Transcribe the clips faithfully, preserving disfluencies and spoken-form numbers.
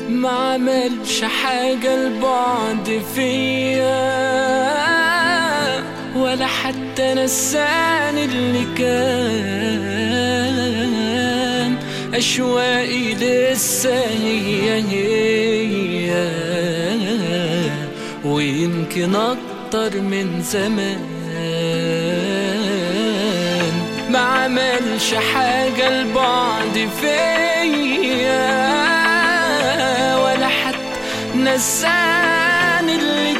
ما عملش حاجة البعد فيا ولا حتى نساني اللي كان. أشواقي لسه هي هي ويمكن أكتر من زمان. ما عملش حاجة البعد فيا ولا حتى نساني اللي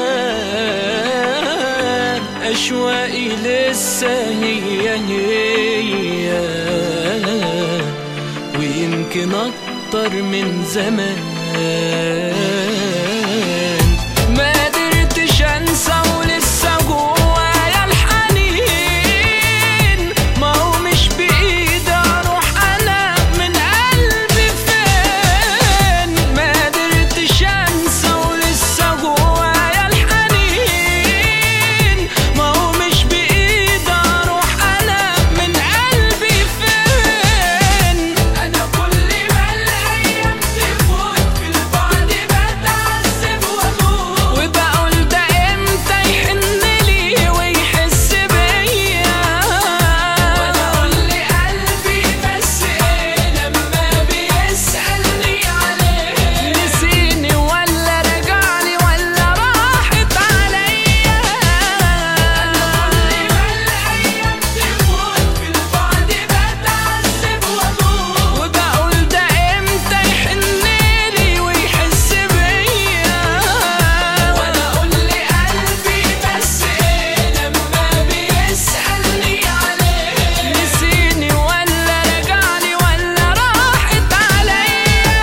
كان. أشواقي لسه هي هي ويمكن أكتر من زمان. ما قدرتش أنسى ولسه جوايا الحنين. ما هو مش بإيدي أروح أنا من قلبي فين. ما قدرتش أنسى ولسه جوايا الحنين. ما هو مش بإيدي أروح أنا من قلبي فين. أنا كل ما الأيام تفوت في البعد بتعذب وأموت وبقول ده إمتى يحن لي ويحس بيا. وأنا أقول لقلبي بس إيه لما بيسألني عليه. نسيني ولا رجعلي ولا راحت عليا. أنا كل ما الأيام تفوت في البعد بتعذب وأموت وبقول ده إمتى يحن لي ويحس بيا. وأنا أقول لقلبي بس إيه لما بيسألني عليه. نسيني ولا رجعلي ولا راحت عليا.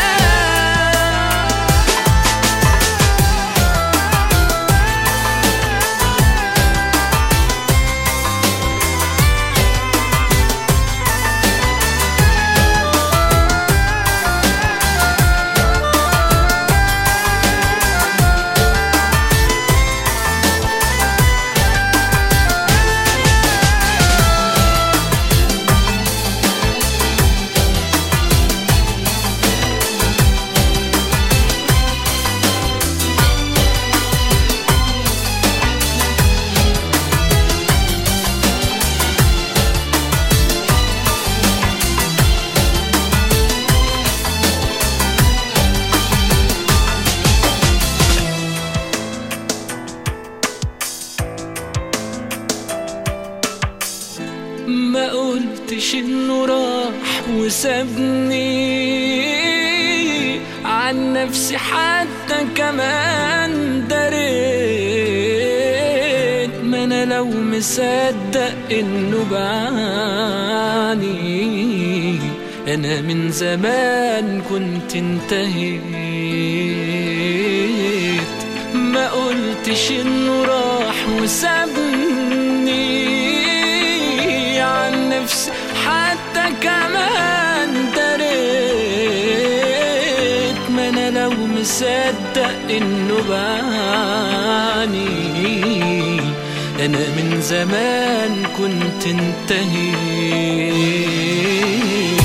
ما قلتش انه راح وسابني عن نفسي حتى كمان دريت. ما انا لو مصدق انه بعاني انا من زمان كنت انتهيت. ما قلتش انه راح وسابني عن نفسي حتى كمان دريت. ما انا لو مصدق انه بعاني انا من زمان كنت انتهيت.